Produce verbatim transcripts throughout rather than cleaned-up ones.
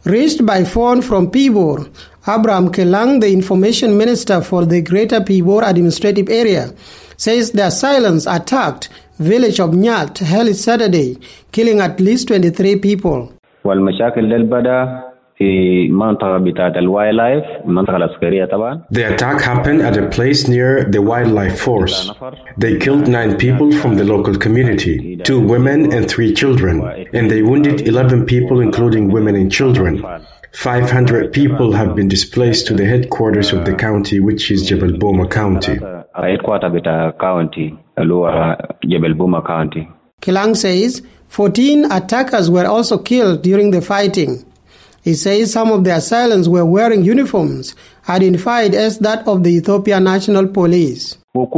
Reached by phone from Pibor, Abraham Kelang, the information minister for the Greater Pibor administrative area, says the assailants attacked village of Nyat early Saturday, killing at least twenty-three people. The attack happened at a place near the wildlife force. They killed nine people from the local community, two women and three children, and they wounded eleven people including women and children. five hundred people have been displaced to the headquarters of the county, which is Jebel Boma County. Kelang says fourteen attackers were also killed during the fighting. He says some of the assailants were wearing uniforms identified as that of the Ethiopian National Police.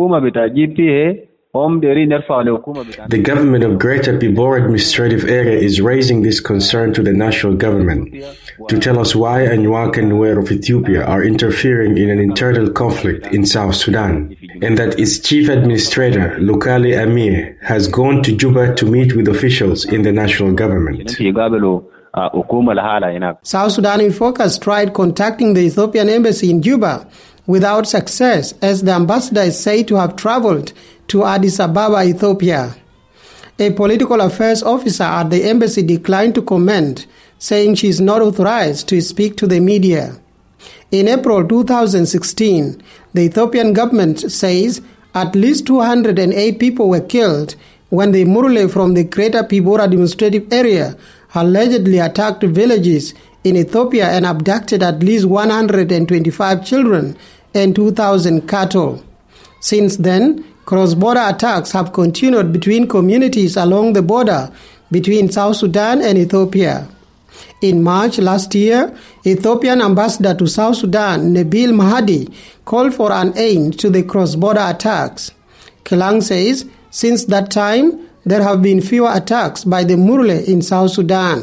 The government of Greater Pibor administrative area is raising this concern to the national government to tell us why Anyuak and Nuer of Ethiopia are interfering in an internal conflict in South Sudan, and that its chief administrator, Lukali Amir, has gone to Juba to meet with officials in the national government. South Sudan in Focus tried contacting the Ethiopian embassy in Juba without success, as the ambassador is said to have traveled to Addis Ababa, Ethiopia. A political affairs officer at the embassy declined to comment, saying she is not authorized to speak to the media. In April two thousand sixteen, the Ethiopian government says at least two hundred eight people were killed when the Murle from the Greater Pibor administrative area allegedly attacked villages in Ethiopia and abducted at least one hundred twenty-five children and two thousand cattle. Since then, cross-border attacks have continued between communities along the border between South Sudan and Ethiopia. In March last year, Ethiopian ambassador to South Sudan, Nabil Mahdi, called for an end to the cross-border attacks. Kelang says since that time, there have been fewer attacks by the Murle in South Sudan.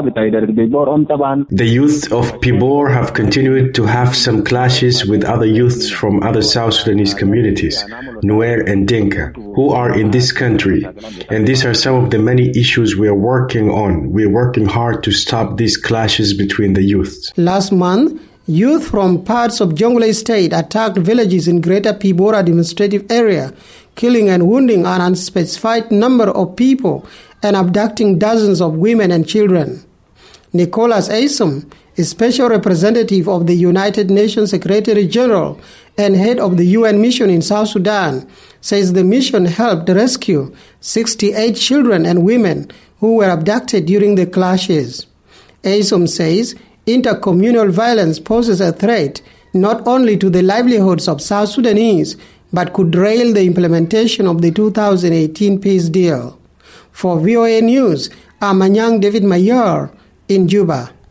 The youth of Pibor have continued to have some clashes with other youths from other South Sudanese communities, Nuer and Dinka, who are in this country. And these are some of the many issues we are working on. We are working hard to stop these clashes between the youths. Last month, youth from parts of Jonglei State attacked villages in Greater Pibor administrative area, killing and wounding an unspecified number of people and abducting dozens of women and children. Nicholas Aysom, a special representative of the United Nations Secretary General and head of the U N mission in South Sudan, says the mission helped rescue sixty-eight children and women who were abducted during the clashes. Aysom says intercommunal violence poses a threat not only to the livelihoods of South Sudanese, but could derail the implementation of the two thousand eighteen peace deal. For V O A News, I'm Anyang David Mayer in Juba.